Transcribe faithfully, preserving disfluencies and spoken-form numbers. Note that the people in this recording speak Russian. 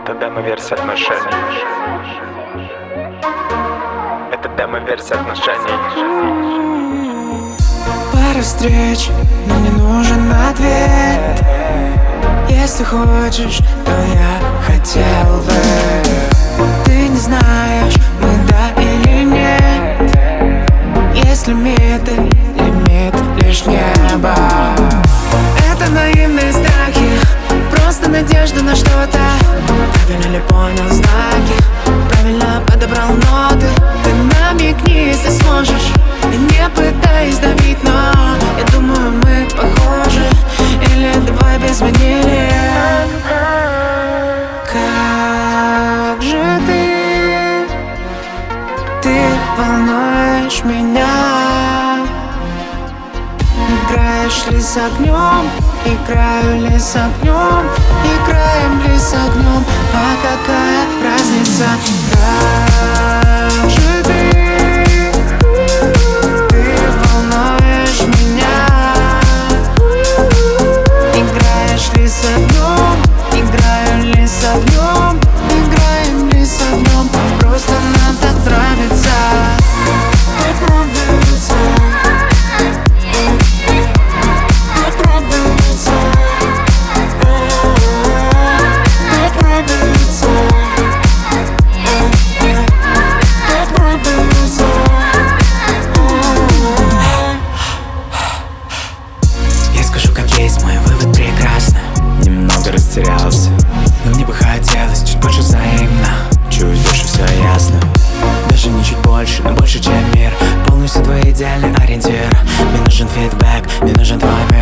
Это демо-версия отношений. Это демо-версия отношений. Пара встреч, но мне нужен ответ. Если хочешь, то я хотел бы. Ты не знаешь, мы да или нет. Если лимиты, лимит лишь небо. Это наивные страхи, просто надежда на что-то. Правильно ли понял знаки, правильно подобрал ноты. Ты намекни, если сможешь, и не пытаясь давить, но я думаю, мы похожи. Или давай без ванили. Как же ты, ты волнуешь меня. Играешь ли с огнем, играю ли с огнем, играем ли с огнем, а какая разница? Как же ты, ты волнуешь меня. Играешь ли с огнем, играю ли с огнем, играем ли с огнем, просто нам так нравится. Так нравится. Мой вывод прекрасно. Немного растерялся, но мне бы хотелось чуть больше взаимно. чуть больше, все ясно. Даже не чуть больше, но больше, чем мир. Полностью твой идеальный ориентир. Мне нужен фидбэк, мне нужен твой мир.